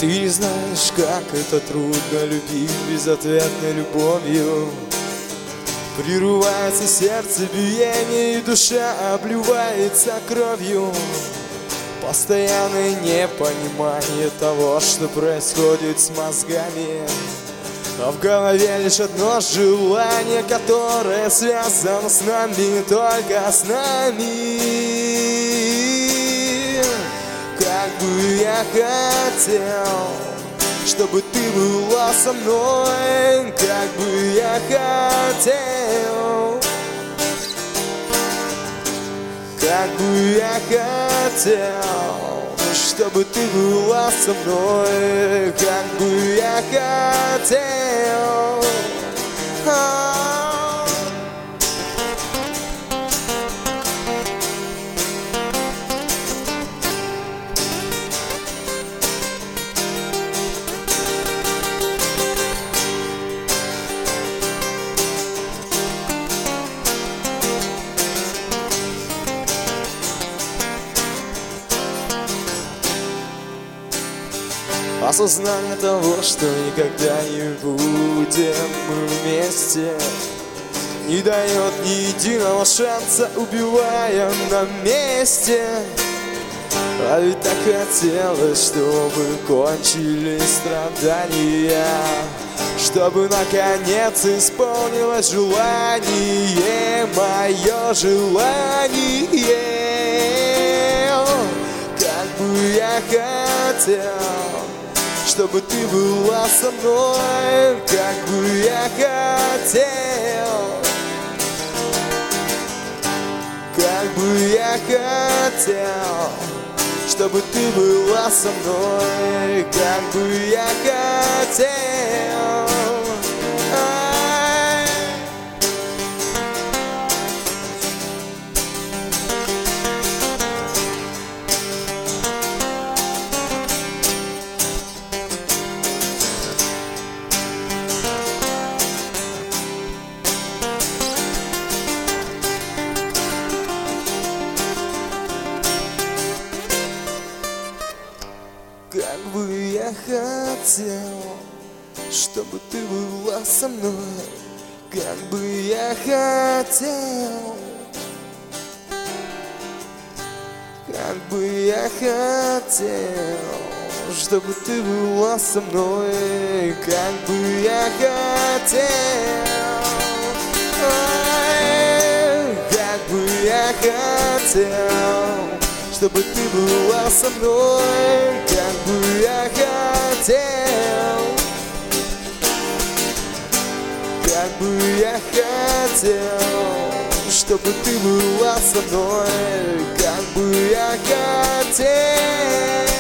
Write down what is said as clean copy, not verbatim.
Ты не знаешь, как это трудно любить безответной любовью. Прерывается сердцебиение, и душа обливается кровью. Постоянное непонимание того, что происходит с мозгами. А в голове лишь одно желание, которое связано с нами, только с нами. Как бы я хотел, чтобы ты была со мной. Как бы я хотел, как бы я хотел, чтобы ты была со мной. Как бы я хотел. Осознание того, что никогда не будем мы вместе, не дает ни единого шанса, убивая на месте. А ведь так хотелось, чтобы кончились страдания, чтобы наконец исполнилось желание, мое желание. Как бы я хотел, чтобы ты была со мной. Как бы я хотел, как бы я хотел, чтобы ты была со мной. Как бы я хотел. Как бы я хотел, чтобы ты была со мной. Как бы я хотел, как бы я хотел, чтобы ты была со мной. Как бы я хотел, как бы я хотел, чтобы ты была со мной. Как бы я хотел, как бы я хотел, чтобы ты была со мной. Как бы я хотел.